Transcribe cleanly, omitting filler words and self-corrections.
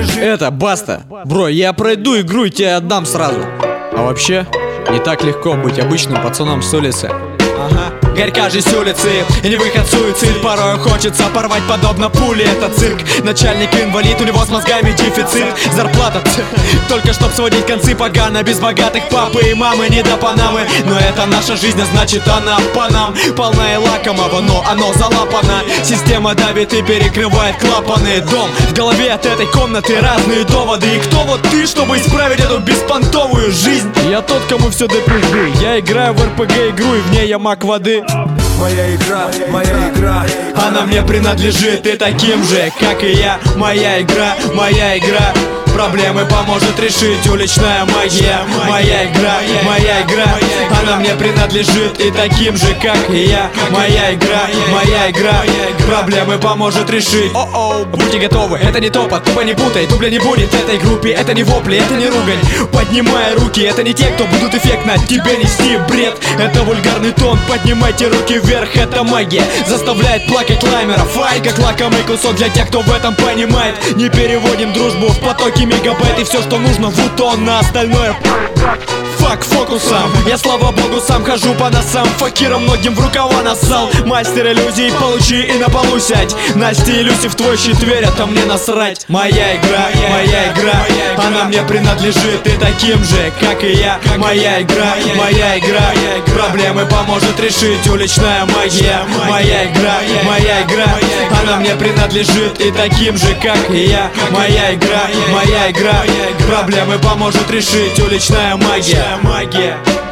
Это Баста. Бро, я пройду игру и тебе отдам сразу. А вообще, не так легко быть обычным пацаном с улицы. Горька жизнь улицы и не выход суицид. Порой хочется порвать подобно пули. Это цирк, начальник инвалид, у него с мозгами дефицит. Зарплата только чтоб сводить концы погано. Без богатых папы и мамы не до Панамы. Но это наша жизнь, а значит она по нам. Полна и лакомого, но оно залапано. Система давит и перекрывает клапаны. Дом в голове от этой комнаты, разные доводы. И кто вот ты, чтобы исправить эту беспонтовую жизнь? Я тот, кому все до пизды. Я играю в РПГ игру, и в ней я маг воды. Моя игра, она мне принадлежит. И таким же, как и я. Моя игра, проблемы поможет решить уличная магия. Моя игра, она мне принадлежит. И таким же, как и я. Моя игра, проблемы поможет решить. Будьте готовы, это не топот, тупо не путай. Дубля не будет в этой группе, это не вопли, это не ругань. Поднимай руки, это не те, кто будут эффектно тебе нести бред. Это вульгарный тон, поднимайте руки вверх, это магия. Заставляет плакать лаймеров, ай, как лакомый кусок для тех, кто в этом понимает. Не переводим дружбу в потоки мегабайт. И все, что нужно, в утон, на остальное фак фокусом. Я, слава богу, сам хожу по носам. Факиром многим в рукава нассал. Мастер иллюзий, получи и на полу сядь. Настя и Люси в твой щит верят, а мне насрать. Моя игра, она мне принадлежит. И таким же, как и я. Моя игра, проблемы поможет решить уличная магия. Моя игра, она мне принадлежит. И таким же, как и я. Моя игра, проблемы поможет решить уличная магия.